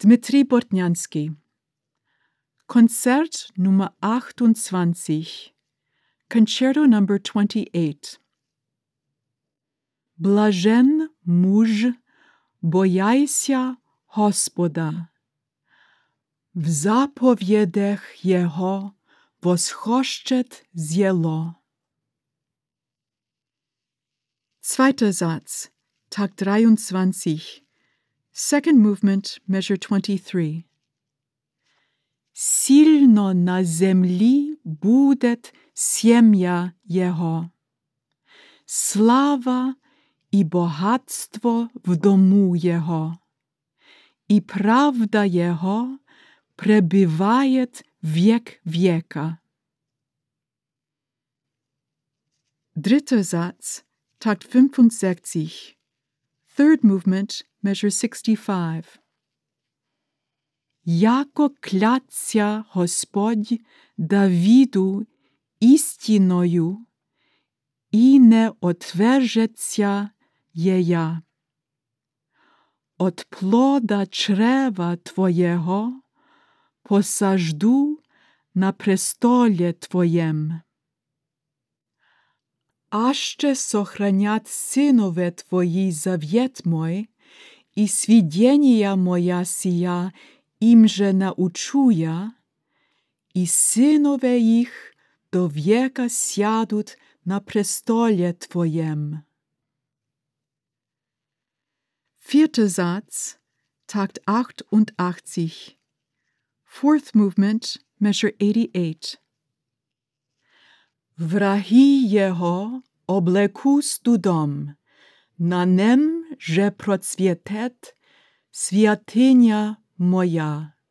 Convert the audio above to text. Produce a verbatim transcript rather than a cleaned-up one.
Dmitri Bortnянский. Konzert Nummer achtundzwanzig. Concerto number twenty-eight. Блажен муж, бояйся Господа. В заповедях Его восхощет зело. Zweiter Satz, Takt dreiundzwanzig. Second movement, measure twenty-three. Сильно на землі будет сім'я Його. Слава і багатство в дому Його. І правда Його пребывает век века. Dritter Satz, Takt fünfundsechzig. Third movement, measure sixty-five. Яко клятся Господь Давиду істиною, і не отвержеться ея. От плода чрева Твоего посажду на престоле Твоем. Аще сохранят сынове Твои завет мой, и свидения моя сия им же научу я, и сынове их до века сядут на престоле Твоем. Vierter Satz, Takt achtundachtzig. Fourth movement, measure eighty-eight. Враги Его облеку студом, на нем же процветет святыня моя.